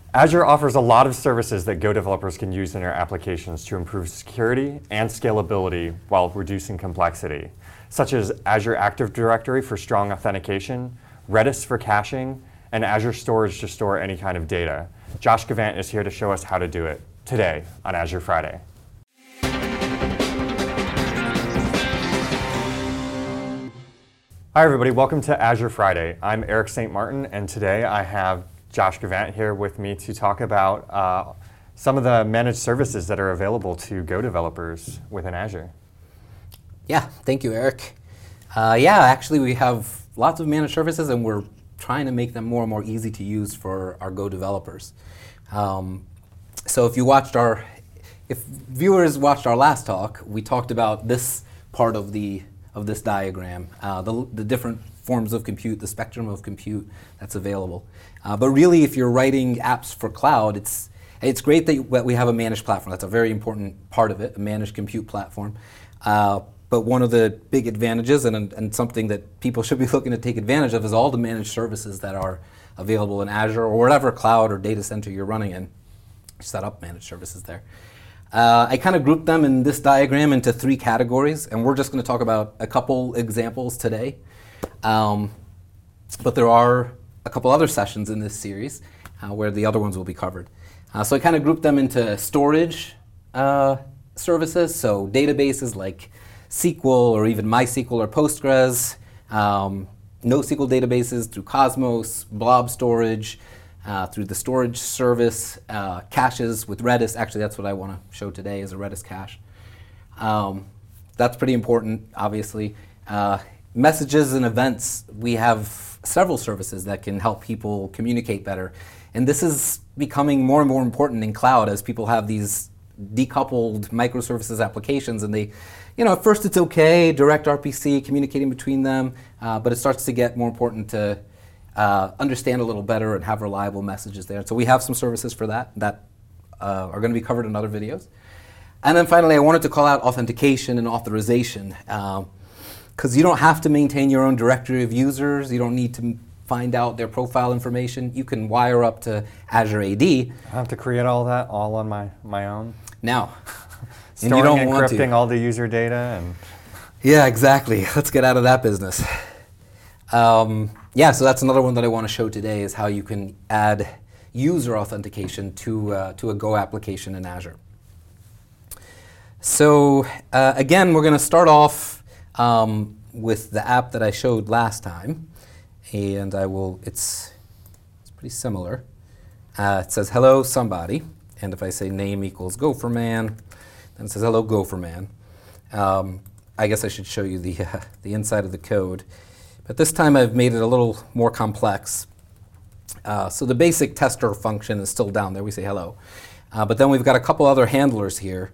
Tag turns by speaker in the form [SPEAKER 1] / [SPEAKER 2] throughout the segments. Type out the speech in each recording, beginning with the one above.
[SPEAKER 1] Azure offers a lot of services that Go developers can use in their applications to improve security and scalability while reducing complexity, such as Azure Active Directory for strong authentication, Redis for caching, and Azure Storage to store any kind of data. Josh Gavant is here to show us how to do it today on Azure Friday. Hi everybody, welcome to Azure Friday. I'm Eric St. Martin, and today I have Josh Gavant here with me to talk about some of the managed services that are available to Go developers within Azure.
[SPEAKER 2] Yeah, thank you, Eric. Actually we have lots of managed services and we're trying to make them more and more easy to use for our Go developers. So if viewers watched our last talk, we talked about this part of this diagram, the different forms of compute, the spectrum of compute that's available. But really, if you're writing apps for cloud, it's great that we have a managed platform. That's a very important part of it, a managed compute platform. But one of the big advantages and something that people should be looking to take advantage of is all the managed services that are available in Azure or whatever cloud or data center you're running in. Set up managed services there. I kind of grouped them in this diagram into three categories, and we're just going to talk about a couple examples today. But there are a couple other sessions in this series where the other ones will be covered. So I kind of grouped them into storage services, so databases like SQL or even MySQL or Postgres, NoSQL databases through Cosmos, blob storage, through the storage service, caches with Redis. Actually, that's what I want to show today is a Redis cache. That's pretty important, obviously. Messages and events, we have several services that can help people communicate better. And this is becoming more and more important in cloud as people have these decoupled microservices applications and they, at first it's okay, direct RPC, communicating between them, but it starts to get more important to understand a little better and have reliable messages there. So we have some services for that are going to be covered in other videos. And then finally, I wanted to call out authentication and authorization, because you don't have to maintain your own directory of users. You don't need to find out their profile information. You can wire up to Azure AD.
[SPEAKER 1] I have to create all that all on my own?
[SPEAKER 2] No.
[SPEAKER 1] Storing and you don't want encrypting all the user data? And
[SPEAKER 2] yeah, exactly. Let's get out of that business. So that's another one that I want to show today is how you can add user authentication to a Go application in Azure. So again, we're going to start off with the app that I showed last time, and it's pretty similar. It says hello somebody, and if I say name equals Gopherman, then it says hello Gopherman. I guess I should show you the inside of the code. But this time I've made it a little more complex. So the basic tester function is still down there. We say hello. But then we've got a couple other handlers here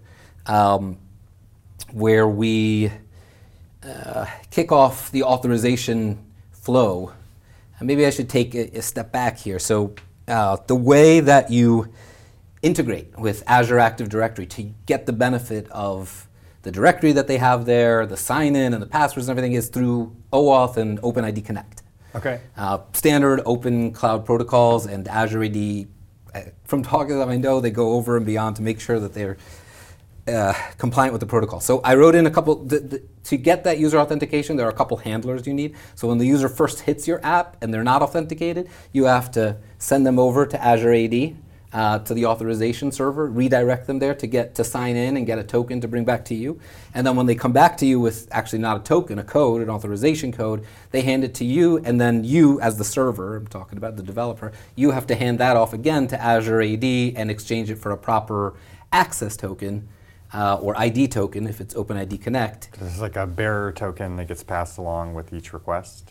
[SPEAKER 2] where we kick off the authorization flow. And maybe I should take a step back here. So the way that you integrate with Azure Active Directory to get the benefit of the directory that they have there, the sign-in and the passwords and everything is through OAuth and OpenID Connect.
[SPEAKER 1] Okay.
[SPEAKER 2] Standard open cloud protocols and Azure AD, from talking to them, I know they go over and beyond to make sure that they're compliant with the protocol. So I wrote in a couple, to get that user authentication, there are a couple handlers you need. So when the user first hits your app and they're not authenticated, you have to send them over to Azure AD, to the authorization server, redirect them there to sign in and get a token to bring back to you. And then when they come back to you with actually not a token, a code, an authorization code, they hand it to you, and then you, as the server, I'm talking about the developer, you have to hand that off again to Azure AD and exchange it for a proper access token, or ID token if it's OpenID Connect.
[SPEAKER 1] This is like a bearer token that gets passed along with each request?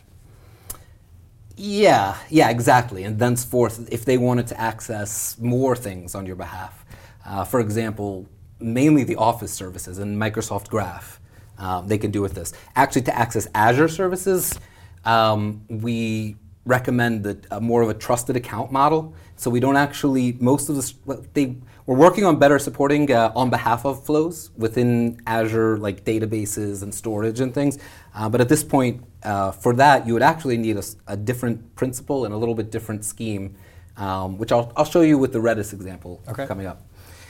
[SPEAKER 2] Yeah, exactly. And thenceforth, if they wanted to access more things on your behalf, for example, mainly the Office services and Microsoft Graph, they can do with this. Actually, to access Azure services, we recommend more of a trusted account model. So we don't actually, we're working on better supporting on behalf of flows within Azure, like databases and storage and things. But at this point, for that, you would actually need a different principle and a little bit different scheme which I'll show you with the Redis example
[SPEAKER 1] Okay.
[SPEAKER 2] coming up.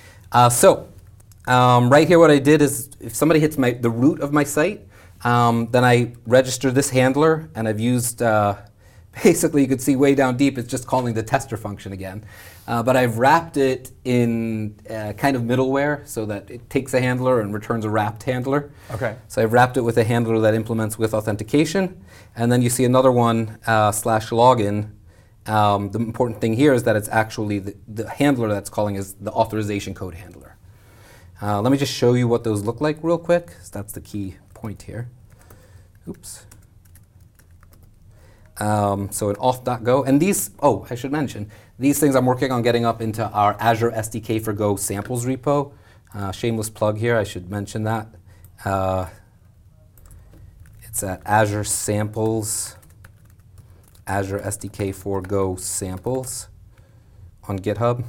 [SPEAKER 2] Right here what I did is if somebody hits the root of my site, then I register this handler, and I've used, basically you could see way down deep, it's just calling the tester function again. But I've wrapped it in kind of middleware so that it takes a handler and returns a wrapped handler.
[SPEAKER 1] Okay.
[SPEAKER 2] So I've wrapped it with a handler that implements with authentication. And then you see another one, /login. The important thing here is that it's actually the handler that's calling is the authorization code handler. Let me just show you what those look like real quick, 'cause that's the key point here. Oops. So in auth.go, and these, I should mention, these things I'm working on getting up into our Azure SDK for Go samples repo. Shameless plug here, I should mention that. It's at Azure Samples, Azure SDK for Go samples on GitHub.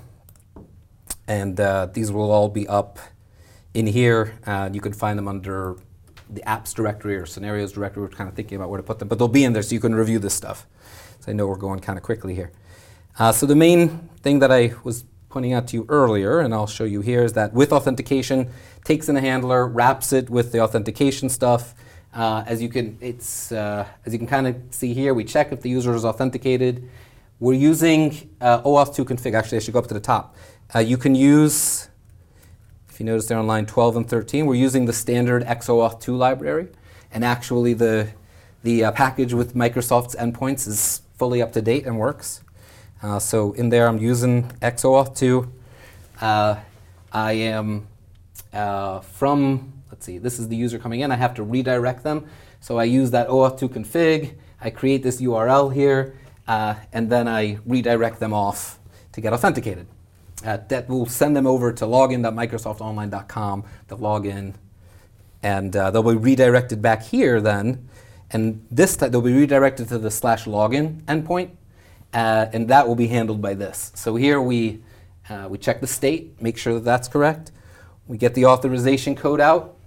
[SPEAKER 2] And these will all be up in here. You can find them under the apps directory or scenarios directory. We're kind of thinking about where to put them, but they'll be in there so you can review this stuff. So I know we're going kind of quickly here. So the main thing that I was pointing out to you earlier, and I'll show you here, is that with authentication, takes in a handler, wraps it with the authentication stuff. As you can kind of see here, we check if the user is authenticated. We're using OAuth2 config. Actually, I should go up to the top. You can use, if you notice there on line 12 and 13, we're using the standard XOAuth2 library. And actually, the package with Microsoft's endpoints is fully up to date and works. So in there, I'm using XOAuth2. I am from, let's see, this is the user coming in. I have to redirect them. So I use that OAuth2 config. I create this URL here, and then I redirect them off to get authenticated. That will send them over to login.microsoftonline.com, the login, and they'll be redirected back here then. And this time they'll be redirected to the /login endpoint, and that will be handled by this. So here we check the state, make sure that that's correct. We get the authorization code out,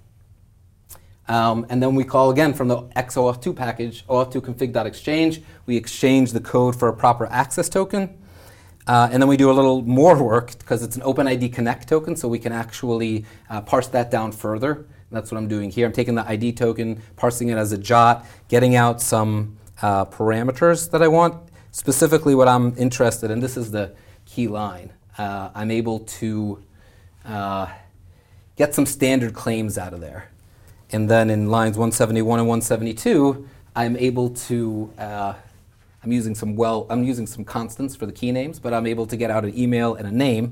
[SPEAKER 2] and then we call again from the XOAuth2 package, OAuth2 config.exchange. We exchange the code for a proper access token. And then we do a little more work because it's an OpenID Connect token, so we can actually parse that down further. That's what I'm doing here. I'm taking the ID token, parsing it as a JOT, getting out some parameters that I want. Specifically what I'm interested in, this is the key line. I'm able to get some standard claims out of there. And then in lines 171 and 172, I'm able to, I'm using some constants for the key names, but I'm able to get out an email and a name.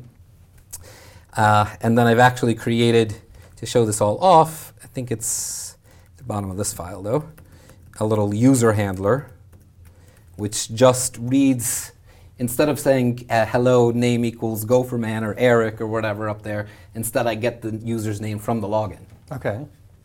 [SPEAKER 2] And then I've actually created, to show this all off, I think it's at the bottom of this file though, a little user handler, which just reads, instead of saying hello, name equals Gopherman or Eric or whatever up there, instead I get the user's name from the login.
[SPEAKER 1] Okay.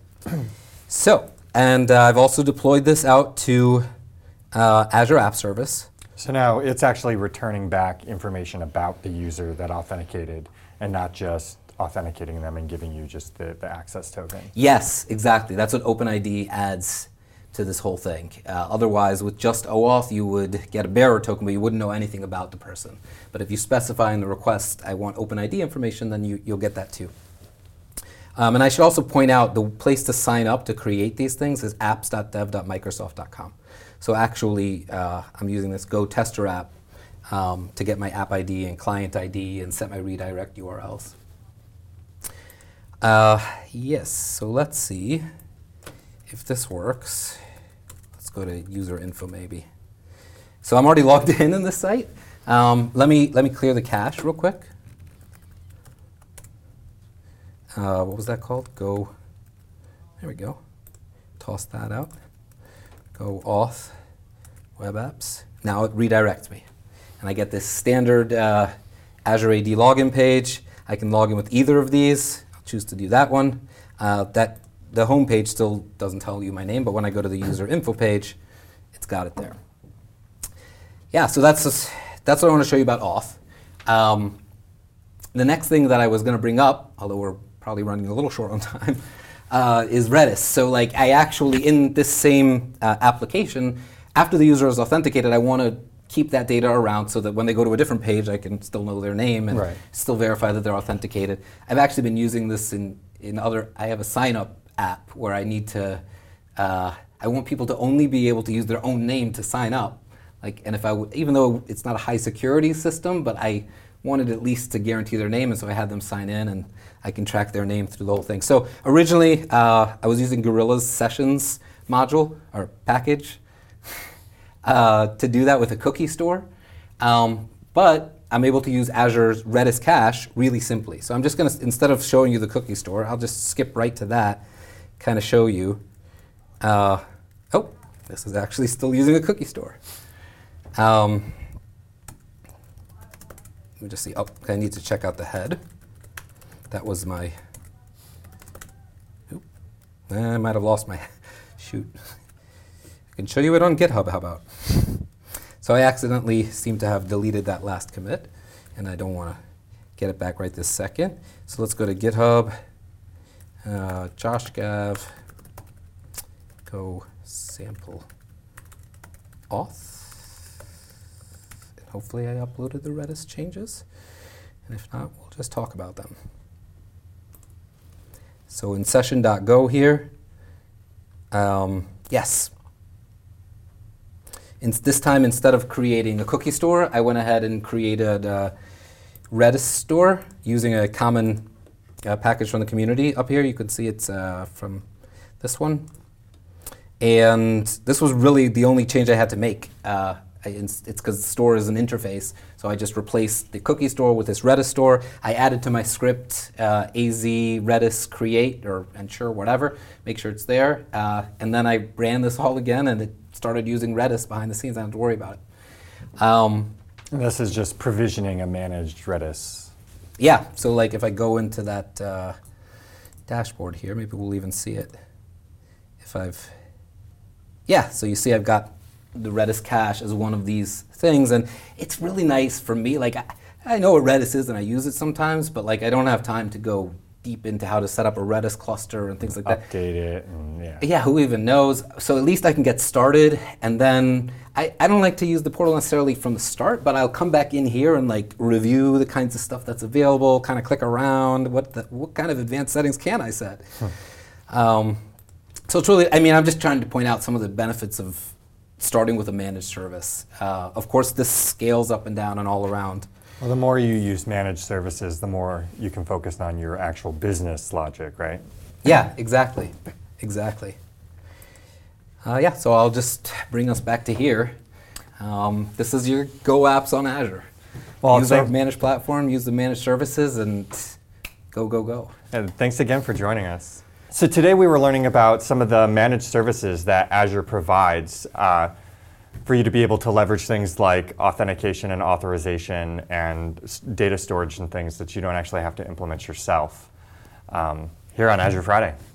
[SPEAKER 2] So, and I've also deployed this out to Azure App Service.
[SPEAKER 1] So now it's actually returning back information about the user that authenticated and not just authenticating them and giving you just the access token.
[SPEAKER 2] Yes, exactly. That's what OpenID adds to this whole thing. Otherwise, with just OAuth, you would get a bearer token, but you wouldn't know anything about the person. But if you specify in the request, I want OpenID information, then you'll get that too. And I should also point out the place to sign up to create these things is apps.dev.microsoft.com. So actually, I'm using this Go tester app to get my app ID and client ID and set my redirect URLs. Yes, so let's see if this works. Let's go to user info maybe. So I'm already logged in this site. Let me clear the cache real quick. What was that called? Go, there we go. Toss that out. Go auth, web apps. Now it redirects me. And I get this standard Azure AD login page. I can log in with either of these. I'll choose to do that one. The home page still doesn't tell you my name, but when I go to the user info page, it's got it there. Yeah, so that's what I want to show you about auth. The next thing that I was going to bring up, although we're probably running a little short on time, is Redis. So like I actually, in this same application, after the user is authenticated, I want keep that data around so that when they go to a different page, I can still know their name and
[SPEAKER 1] Right.
[SPEAKER 2] still verify that they're authenticated. I've actually been using this in other, I have a sign-up app where I need to, I want people to only be able to use their own name to sign up. And if even though it's not a high security system, but I wanted at least to guarantee their name, and so I had them sign in, and I can track their name through the whole thing. So originally, I was using Gorilla's Sessions module, or package, to do that with a cookie store. But I'm able to use Azure's Redis cache really simply. So I'm just going to, instead of showing you the cookie store, I'll just skip right to that, kind of show you. Oh, this is actually still using a cookie store. Let me just see. Oh, I need to check out the head. That was my. Oop, I might have lost my. Shoot. I can show you it on GitHub. How about? So I accidentally seem to have deleted that last commit, and I don't want to get it back right this second. So let's go to GitHub. Josh Gav. Go sample auth. Hopefully I uploaded the Redis changes, and if not, we'll just talk about them. So in session.go here, yes. This time, instead of creating a cookie store, I went ahead and created a Redis store using a common package from the community. Up here, you can see it's from this one. And this was really the only change I had to make. It's because the store is an interface, so I just replaced the cookie store with this Redis store. I added to my script az redis create or ensure whatever, make sure it's there, and then I ran this all again, and it started using Redis behind the scenes. I don't have to worry about it.
[SPEAKER 1] And this is just provisioning a managed Redis.
[SPEAKER 2] Yeah, so like if I go into that dashboard here, maybe we'll even see it. Yeah, so you see I've got the Redis cache as one of these things, and it's really nice for me. Like I know what Redis is and I use it sometimes, but like I don't have time to go deep into how to set up a Redis cluster and things like that.
[SPEAKER 1] Update it, and yeah.
[SPEAKER 2] Yeah, who even knows? So at least I can get started, and then I don't like to use the portal necessarily from the start, but I'll come back in here and like review the kinds of stuff that's available, kind of click around, what kind of advanced settings can I set? So it's really, I mean, I'm just trying to point out some of the benefits of starting with a managed service. Of course, this scales up and down and all around.
[SPEAKER 1] Well, the more you use managed services, the more you can focus on your actual business logic, right?
[SPEAKER 2] Yeah, exactly. Exactly. Yeah, so I'll just bring us back to here. This is your Go apps on Azure.
[SPEAKER 1] Well,
[SPEAKER 2] use our managed platform, use the managed services, and go, go, go.
[SPEAKER 1] And thanks again for joining us. So today we were learning about some of the managed services that Azure provides for you to be able to leverage things like authentication and authorization and data storage and things that you don't actually have to implement yourself here on Azure Friday.